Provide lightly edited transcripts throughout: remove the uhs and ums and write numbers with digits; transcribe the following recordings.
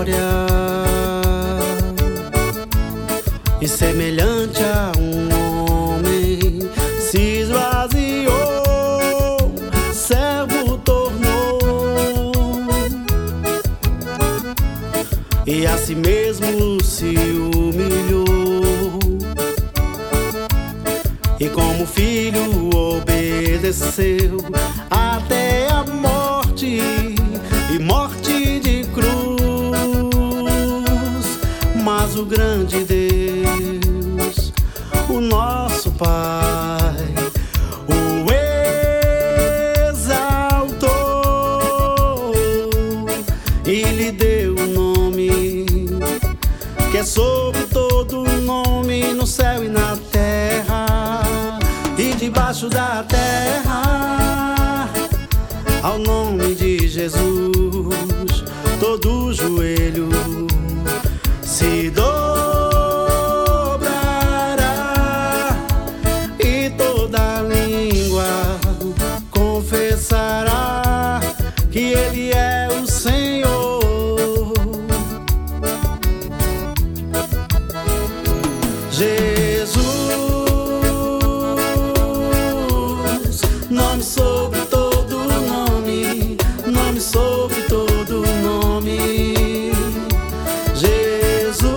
glória, e semelhante a um homem se esvaziou, servo tornou, e a si mesmo se humilhou, e como filho obedeceu até a morte, e morte de cruz. Mas o grande Deus, o nosso Pai, o exaltou e lhe deu um nome que é sobre todo nome, no céu e na terra e debaixo da terra. Ao nome de Jesus, todo joelho se dobrará e toda língua confessará que Ele é o Senhor. Jesus, nome sobre todo nome, nome sobre todo nome. Jesus,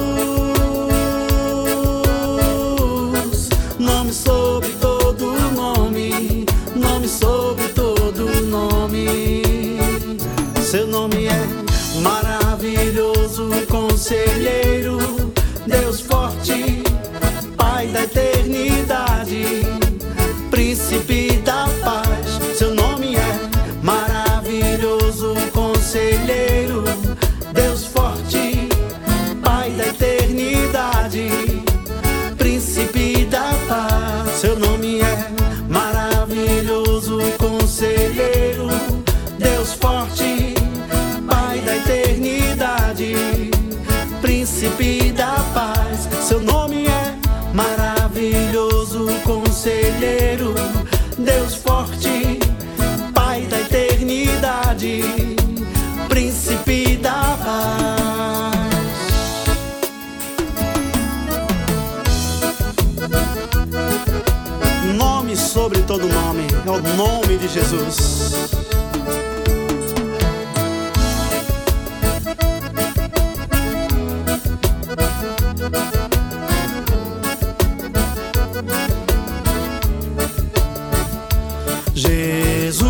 nome sobre todo nome, nome sobre todo nome. Seu nome é maravilhoso, conselheiro, Deus forte, Pai da eternidade, príncipe da paz. Seu nome é maravilhoso, conselheiro, Deus forte, Pai da eternidade, príncipe da paz. Seu nome é maravilhoso, conselheiro, Deus forte, Pai da eternidade, príncipe da paz. Seu nome é maravilhoso, conselheiro, Deus forte, Pai da eternidade, príncipe da paz. Nome sobre todo nome, é o nome de Jesus. Jesus,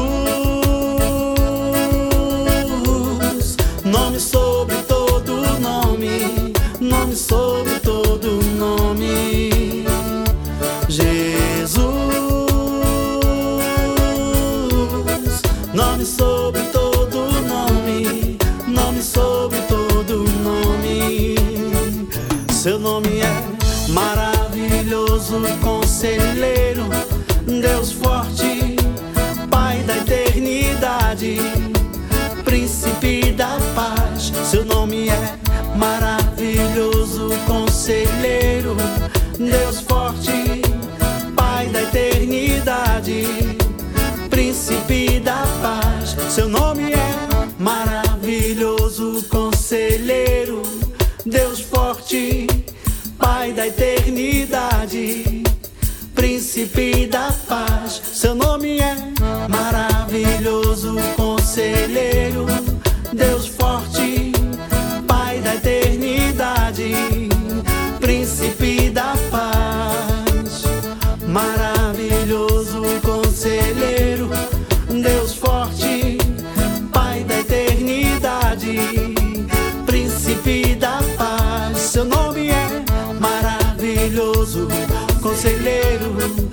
nome sobre todo nome, nome sobre todo nome. Jesus, nome sobre todo nome, nome sobre todo nome. Seu nome é maravilhoso, conselheiro, Deus forte, Pai da eternidade, príncipe da paz. Seu nome é maravilhoso, conselheiro, Deus forte, Pai da eternidade, príncipe da paz. Seu nome é maravilhoso, conselheiro, Deus forte, Pai da eternidade, príncipe da paz. Seu nome é maravilhoso, conselheiro, Deus forte, Pai da eternidade, príncipe da paz. Maravilhoso, conselheiro, Deus forte, Pai da eternidade, príncipe da paz. Seu nome é maravilhoso, conselheiro,